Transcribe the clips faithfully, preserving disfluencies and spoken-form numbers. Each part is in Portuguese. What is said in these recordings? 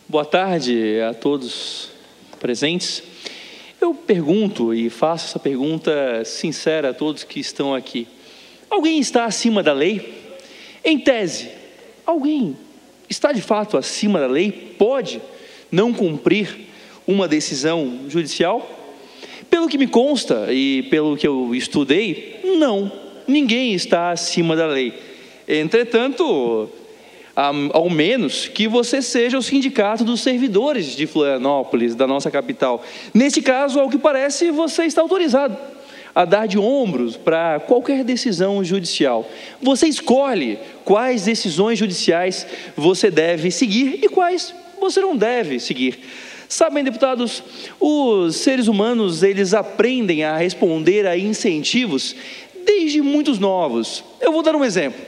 Boa tarde a todos presentes. Eu pergunto e faço essa pergunta sincera a todos que estão aqui. Alguém está acima da lei? Em tese, alguém está de fato acima da lei? Pode não cumprir uma decisão judicial? Pelo que me consta e pelo que eu estudei, não, ninguém está acima da lei. Entretanto, ao menos que você seja o sindicato dos servidores de Florianópolis, da nossa capital. Nesse caso, ao que parece, você está autorizado a dar de ombros para qualquer decisão judicial. Você escolhe quais decisões judiciais você deve seguir e quais você não deve seguir. Sabem, deputados, os seres humanos, eles aprendem a responder a incentivos desde muitos novos. Eu vou dar um exemplo.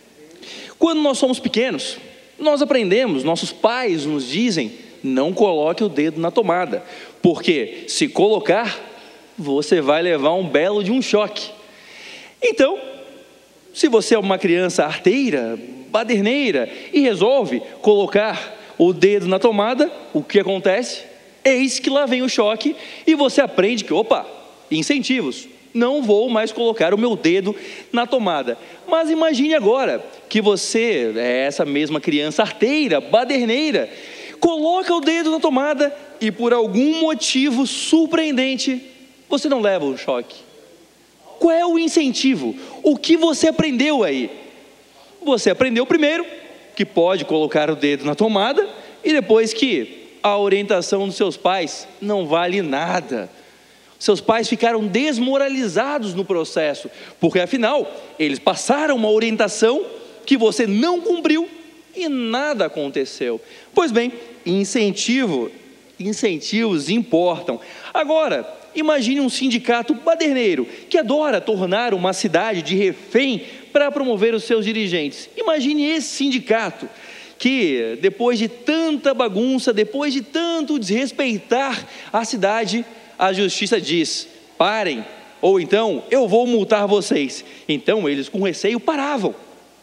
Quando nós somos pequenos, nós aprendemos, nossos pais nos dizem, não coloque o dedo na tomada, porque se colocar, você vai levar um belo de um choque. Então, se você é uma criança arteira, baderneira, e resolve colocar o dedo na tomada, o que acontece? Eis que lá vem o choque, e você aprende que, opa, incentivos, não vou mais colocar o meu dedo na tomada. Mas imagine agora que você é essa mesma criança arteira, baderneira, coloca o dedo na tomada e por algum motivo surpreendente, você não leva um choque. Qual é o incentivo? O que você aprendeu aí? Você aprendeu primeiro que pode colocar o dedo na tomada e depois que a orientação dos seus pais não vale nada. Seus pais ficaram desmoralizados no processo, porque afinal, eles passaram uma orientação que você não cumpriu e nada aconteceu. Pois bem, incentivo, incentivos importam. Agora, imagine um sindicato baderneiro que adora tornar uma cidade de refém para promover os seus dirigentes. Imagine esse sindicato que, depois de tanta bagunça, depois de tanto desrespeitar a cidade, a justiça diz, parem, ou então, eu vou multar vocês. Então, eles com receio paravam.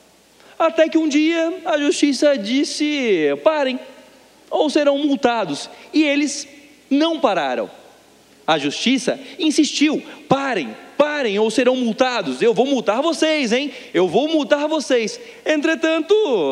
Até que um dia, a justiça disse, parem, ou serão multados. E eles não pararam. A justiça insistiu, parem, parem, ou serão multados. Eu vou multar vocês, hein? Eu vou multar vocês. Entretanto,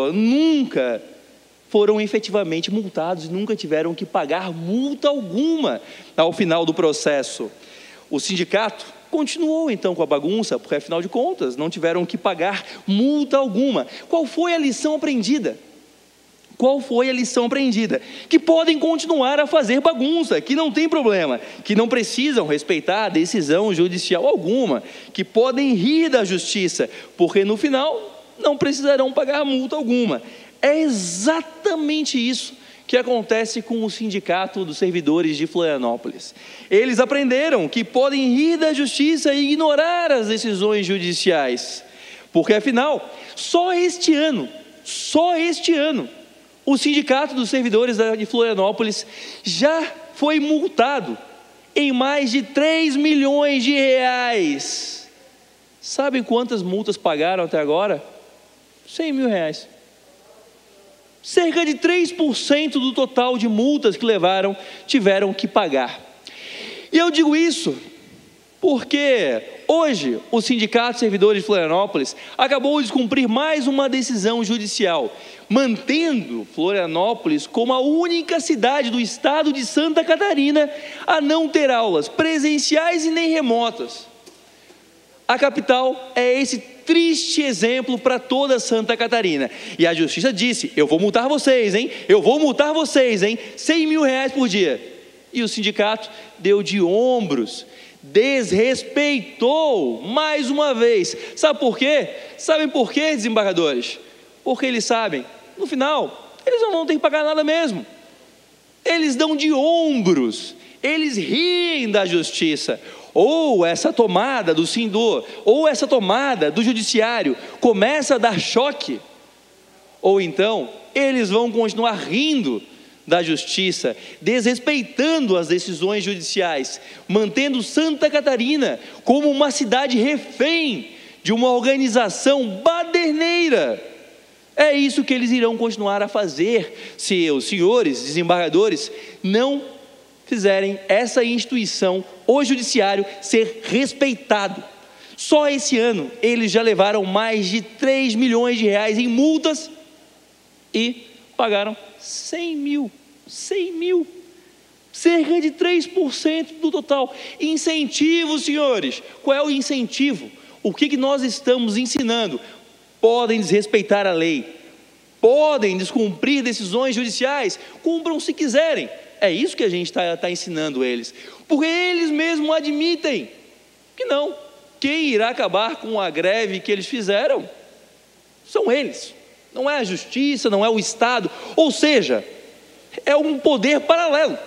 nunca foram efetivamente multados e nunca tiveram que pagar multa alguma ao final do processo. O sindicato continuou então com a bagunça, porque afinal de contas não tiveram que pagar multa alguma. Qual foi a lição aprendida? Qual foi a lição aprendida? Que podem continuar a fazer bagunça, que não tem problema, que não precisam respeitar decisão judicial alguma, que podem rir da justiça, porque no final não precisarão pagar multa alguma. É exatamente isso que acontece com o Sindicato dos Servidores de Florianópolis. Eles aprenderam que podem rir da justiça e ignorar as decisões judiciais, porque afinal, só este ano, só este ano, o Sindicato dos Servidores de Florianópolis já foi multado em mais de três milhões de reais. Sabem quantas multas pagaram até agora? cem mil reais. Cerca de três por cento do total de multas que levaram, tiveram que pagar. E eu digo isso porque hoje o Sindicato de Servidores de Florianópolis acabou de cumprir mais uma decisão judicial, mantendo Florianópolis como a única cidade do estado de Santa Catarina a não ter aulas presenciais e nem remotas. A capital é esse triste exemplo para toda Santa Catarina. E a justiça disse, eu vou multar vocês, hein? Eu vou multar vocês, hein? cem mil reais por dia. E o sindicato deu de ombros, desrespeitou mais uma vez. Sabe por quê? Sabem por quê, desembargadores? Porque eles sabem, no final, eles não vão ter que pagar nada mesmo. Eles dão de ombros, eles riem da justiça. Ou essa tomada do Sindor, ou essa tomada do judiciário começa a dar choque, ou então eles vão continuar rindo da justiça, desrespeitando as decisões judiciais, mantendo Santa Catarina como uma cidade refém de uma organização baderneira, É isso que eles irão continuar a fazer se os senhores desembargadores não fizerem essa instituição, o judiciário, ser respeitado. Só esse ano eles já levaram mais de três milhões de reais em multas e pagaram cem mil, cem mil, cerca de três por cento do total. Incentivo, senhores. Qual é o incentivo? O que, que nós estamos ensinando? Podem desrespeitar a lei, podem descumprir decisões judiciais, cumpram se quiserem. É isso que a gente está tá ensinando eles, porque eles mesmos admitem que não. Quem irá acabar com a greve que eles fizeram são eles, não é a justiça, não é o Estado, ou seja, é um poder paralelo.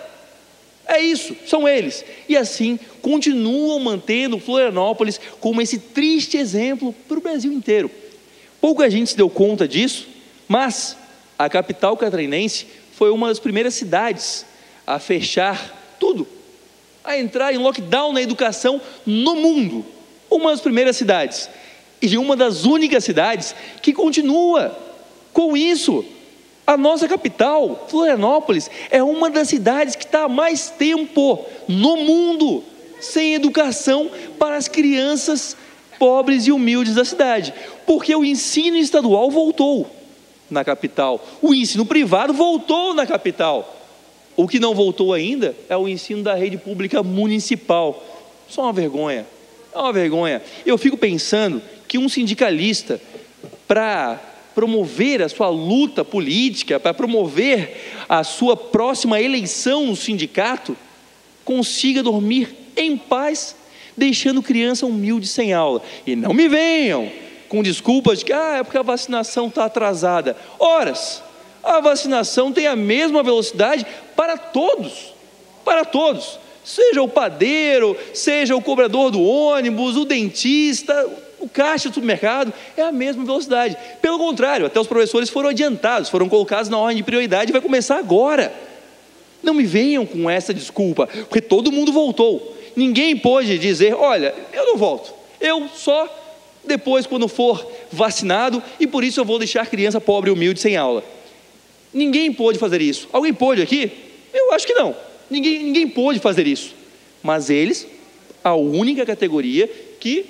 É isso, são eles. E assim continuam mantendo Florianópolis como esse triste exemplo para o Brasil inteiro. Pouca gente se deu conta disso, mas a capital catarinense foi uma das primeiras cidades a fechar tudo, a entrar em lockdown na educação no mundo. Uma das primeiras cidades, e uma das únicas cidades que continua com isso. A nossa capital, Florianópolis, é uma das cidades que está há mais tempo no mundo sem educação para as crianças pobres e humildes da cidade, porque o ensino estadual voltou na capital, o ensino privado voltou na capital. O que não voltou ainda é o ensino da rede pública municipal. Isso é uma vergonha, é uma vergonha. Eu fico pensando que um sindicalista, para promover a sua luta política, para promover a sua próxima eleição no sindicato, consiga dormir em paz, deixando criança humilde sem aula. E não me venham com desculpas de que ah, é porque a vacinação está atrasada. Horas, a vacinação tem a mesma velocidade para todos, para todos, seja o padeiro, seja o cobrador do ônibus, o dentista, o caixa do supermercado, é a mesma velocidade. Pelo contrário, até os professores foram adiantados, foram colocados na ordem de prioridade e vai começar agora. Não me venham com essa desculpa, porque todo mundo voltou. Ninguém pôde dizer, olha, eu não volto, eu só depois quando for vacinado, e por isso eu vou deixar criança pobre e humilde sem aula. Ninguém pôde fazer isso. Alguém pôde aqui? Eu acho que não. Ninguém, ninguém pôde fazer isso. Mas eles, a única categoria que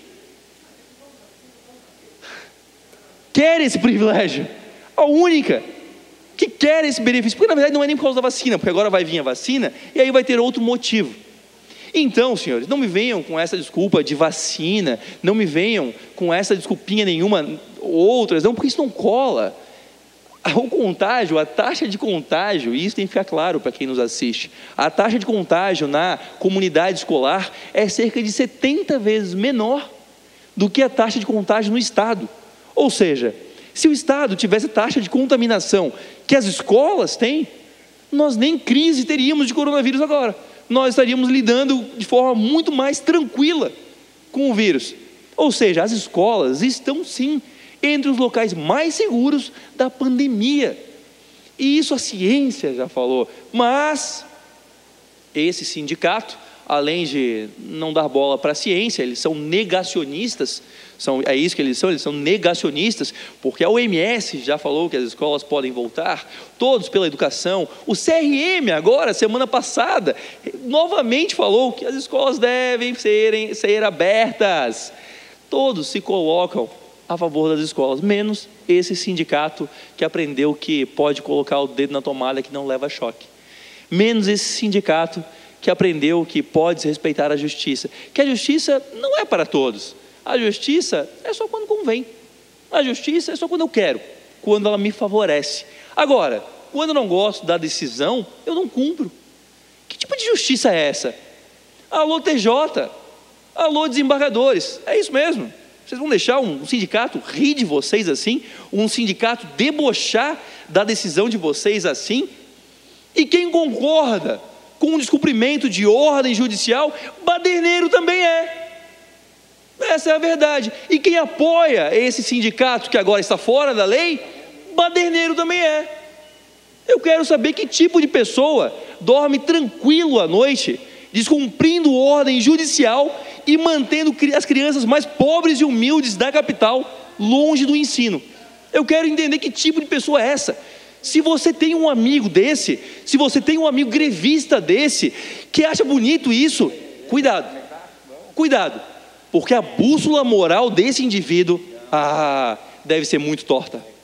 quer esse privilégio, a única que quer esse benefício, porque na verdade não é nem por causa da vacina, porque agora vai vir a vacina, e aí vai ter outro motivo. Então, senhores, não me venham com essa desculpa de vacina, não me venham com essa desculpinha nenhuma, outras, não, porque isso não cola. O contágio, a taxa de contágio, e isso tem que ficar claro para quem nos assiste, a taxa de contágio na comunidade escolar é cerca de setenta vezes menor do que a taxa de contágio no estado. Ou seja, se o estado tivesse taxa de contaminação que as escolas têm, nós nem crise teríamos de coronavírus agora. Nós estaríamos lidando de forma muito mais tranquila com o vírus. Ou seja, as escolas estão sim entre os locais mais seguros da pandemia. E isso a ciência já falou. Mas esse sindicato, além de não dar bola para a ciência, eles são negacionistas. São, é isso que eles são, eles são negacionistas, porque a O M S já falou que as escolas podem voltar, todos pela educação. O C R M agora, semana passada, novamente falou que as escolas devem serem, ser abertas. Todos se colocam a favor das escolas, menos esse sindicato que aprendeu que pode colocar o dedo na tomada que não leva choque. Menos esse sindicato que aprendeu que pode respeitar a justiça, que a justiça não é para todos. A justiça é só quando convém. A justiça é só quando eu quero, quando ela me favorece. Agora, quando eu não gosto da decisão, eu não cumpro. Que tipo de justiça é essa? Alô, T J, alô, desembargadores, é isso mesmo? Vocês vão deixar um sindicato rir de vocês assim? Um sindicato debochar da decisão de vocês assim? E quem concorda com o descumprimento de ordem judicial, baderneiro também é. Essa é a verdade. E quem apoia esse sindicato que agora está fora da lei, baderneiro também é. Eu quero saber que tipo de pessoa dorme tranquilo à noite, descumprindo ordem judicial e mantendo as crianças mais pobres e humildes da capital longe do ensino. Eu quero entender que tipo de pessoa é essa. Se você tem um amigo desse, se você tem um amigo grevista desse, que acha bonito isso, cuidado, cuidado, porque a bússola moral desse indivíduo, ah, deve ser muito torta.